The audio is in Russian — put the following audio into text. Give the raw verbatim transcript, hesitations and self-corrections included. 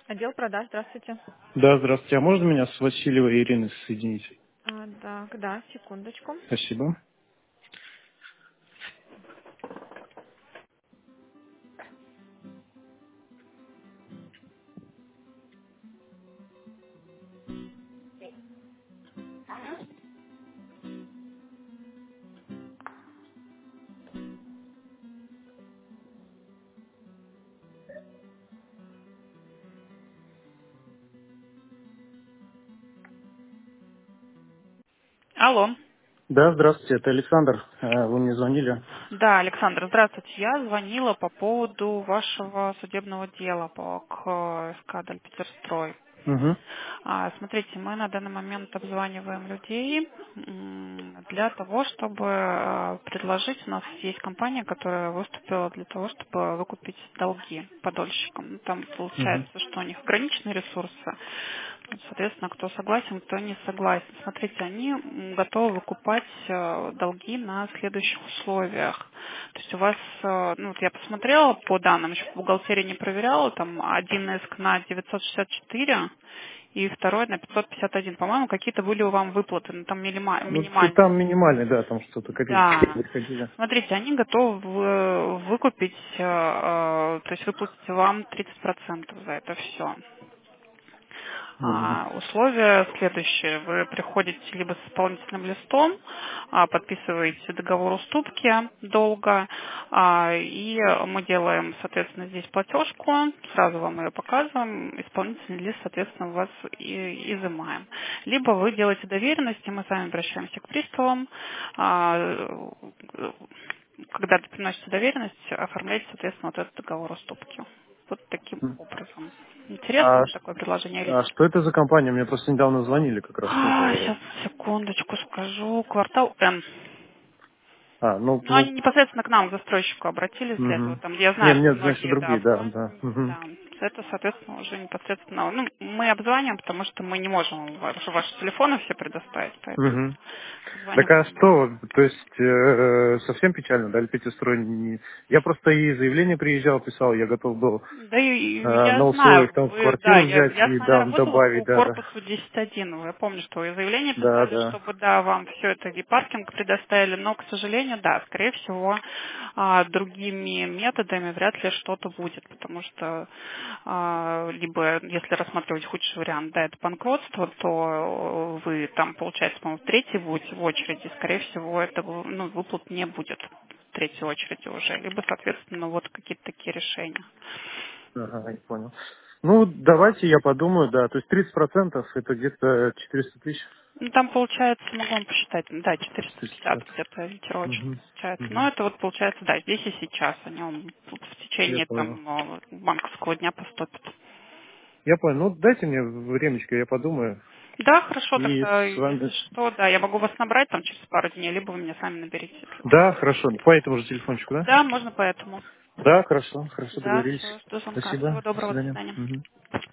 Отдел продаж, здравствуйте. Да, здравствуйте. А можно меня с Васильевой Ириной соединить? А, так, да, секундочку. Спасибо. Алло. Да, здравствуйте, это Александр. Э, Вы мне звонили? Да, Александр, здравствуйте. Я звонила по поводу вашего судебного дела по к СК «Дальпетерстрой». Угу. А, Смотрите, мы на данный момент обзваниваем людей м, для того, чтобы э, предложить, у нас есть компания, которая выступила для того, чтобы выкупить долги подольщикам. Ну, там Угу. получается, что у них ограниченные ресурсы. Соответственно, кто согласен, кто не согласен. Смотрите, они м, готовы выкупать э, долги на следующих условиях. То есть у вас, э, ну вот я посмотрела по данным, еще в бухгалтерии не проверяла, там один иск на девятьсот шестьдесят четыре и второй на пятьсот пятьдесят один. По-моему, какие-то были у вам выплаты, но там минима- Ну, т- минимальные. там минимальный, да, там что-то копеечки Да. приходили. Смотрите, они готовы вы- выкупить, э, э, то есть выплатить вам тридцать процентов за это все. Угу. А, Условия следующие. Вы приходите либо с исполнительным листом, а, подписываете договор уступки долга, а, и мы делаем, соответственно, здесь платежку, сразу вам ее показываем, исполнительный лист, соответственно, у вас и изымаем. Либо вы делаете доверенность, и мы сами обращаемся к приставам, а, когда вы приносите доверенность, оформляйте, соответственно, вот этот договор уступки. Вот таким образом. Интересно А, вам ш- такое предложение или а нет? что это за компания? Мне просто недавно звонили как раз тоже. Сейчас, секундочку скажу. Квартал М. А, ну, Ну, ну, они непосредственно к нам, к застройщику, обратились для этого. угу. Там, я Нет, знаю, что нет, значит, многие, да, другие, да, обзванивают. да. Угу. Да, это, соответственно, уже непосредственно... Ну, мы обзваниваем, потому что мы не можем ваши, ваши телефоны все предоставить, поэтому Угу. Так звоним а вам. что, то есть э, совсем печально, да, Пятистрой не... Я просто и заявление приезжал, писал, я готов был Да, и, э, и я на знаю, условиях там вы, да, квартиру я, взять я и с вами да, работала добавить, по да, да. корпусу десять один. Я помню, что вы заявление Да, писали, да. чтобы, да, вам все это и паркинг предоставили, но, к сожалению, да, скорее всего, а, другими методами вряд ли что-то будет, потому что а, либо, если рассматривать худший вариант, да, это банкротство, то вы там, получается, по-моему, в третьей будете в очереди, скорее всего, этого, ну, выплат не будет в третьей очереди уже, либо, соответственно, вот какие-то такие решения. Ага, я понял. Ну, давайте я подумаю, да. То есть тридцать процентов это где-то четыреста тысяч. Ну, там получается, могу вам посчитать, да, четыреста четыреста пятьдесят пятьдесят. где-то ориентировочно Угу. получается. Но Угу. это вот получается, да, здесь и сейчас. Они вам в Я течение понял. там э, банковского дня поступят. Я понял. Ну, дайте мне времечко, я подумаю. Да, хорошо, И тогда, с если вами... что, да, я могу вас набрать там через пару дней, либо вы меня сами наберите, если вам Да, удобно. хорошо. По этому же телефончику, да? Да, можно поэтому. Да, хорошо. Хорошо, Да, договорились. все, жду звонка. Всего Спасибо. До доброго, до свидания. свидания. Мгм.